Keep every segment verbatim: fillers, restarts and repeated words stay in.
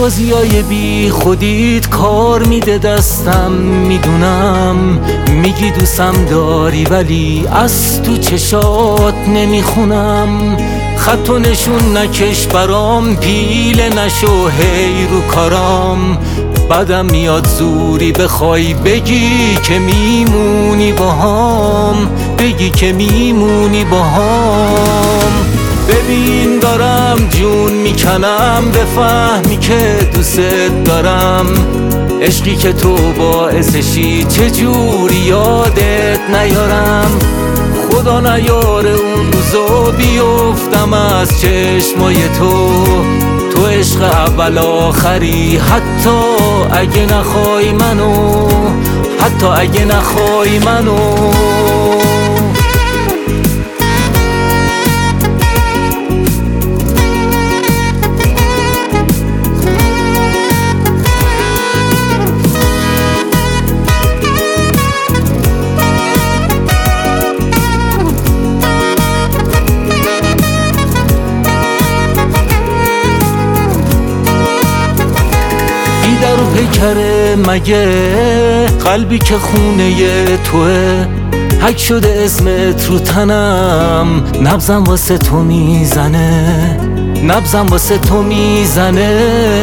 بازیای بی خودیت کار میده دستم، میدونم میگی دوستم داری ولی از تو چشات نمیخونم. خط و نشون نکش برام، پیله نشو هی رو کارام. بعدم میاد زوری بخوای بگی که میمونی باهام، بگی که میمونی باهام. ببین دارم جون میکنم، بفهمی که دوست دارم. عشقی که تو باعثشی چجوری یادت نیارم. خدا نیاره اون روزو بیفتم از چشمای تو. تو عشق اول آخری، حتی اگه نخوای منو، حتی اگه نخوای منو. در و پیکره مگه قلبی که خونه توه، حک شده اسمت رو تنم. نبضم واسه تو میزنه، نبضم واسه تو میزنه.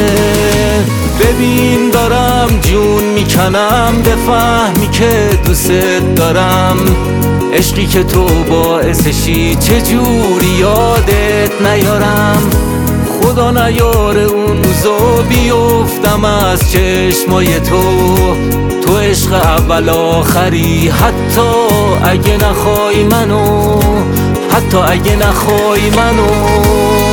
ببین دارم جون میکنم، بفهمی که دوست دارم. عشقی که تو باعثشی چجوری یادت نیارم. خدا نیاره اون روزو بیفتم از چشمای تو. تو عشق اول آخری، حتی اگه نخوای منو، حتی اگه نخوای منو.